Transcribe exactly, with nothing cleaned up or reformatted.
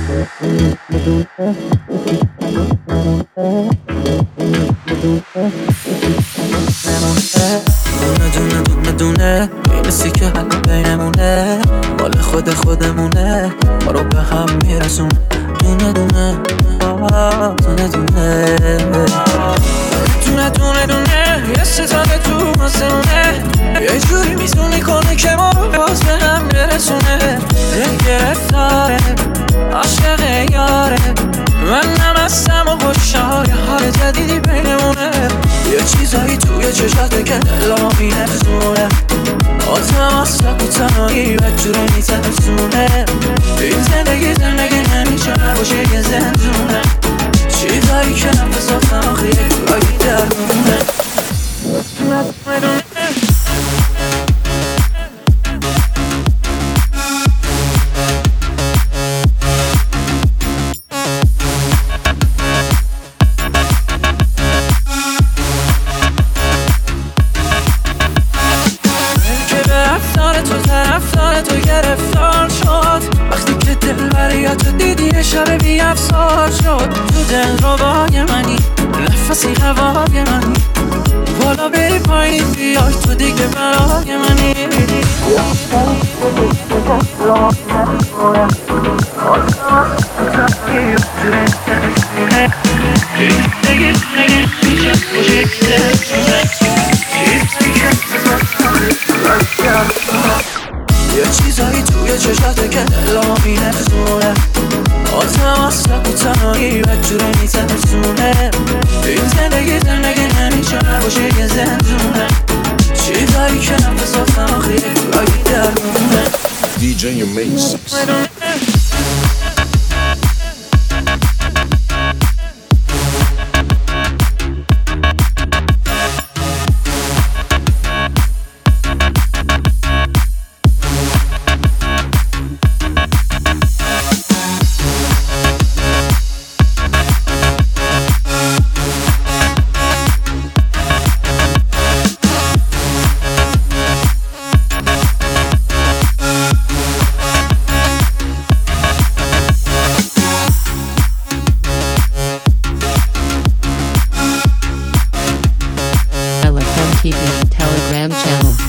دونه دونه دونه میرسی که حل بینمونه، مال خود خودمونه، ما رو به هم میرسونه. دونه دونه آه دونه دونه دونه دونه دونه یه ستاره تو آسمونه، یه جوری میزونی کنه که ما رو باز به هم برسونه. دل گرفتاره عاشق یاره، من نمستم و خوشحال یه حال جدیدی بینمونه. یه چیزایی توی چشاته که دلمو می‌لرزونه، آدم اصلا تو تنهایی بدجوره میترسونه. این زندگی زندگی نمیشه نباشه یه زندونه، چیزایی که نفساتم آخه یه جورایی درمونه. تو گرفتار شد وقتی که دل بریاتو دیدی، شب بی افسار شد. تو دل ربای منی، نفسی هوای منی، بالا بری پایین بیای تو دیگه برای منی. یه چیزایی توی چشاته که دلمو می‌لرزونه، آدم اصلا تو تنهایی بدجوره میترسونه. این زندگی زندگی نمیشه نباشه یه زندونه، چیزایی که نفساتم آخه یه جورایی درمونه. دی جی Macy's. Telegram channel.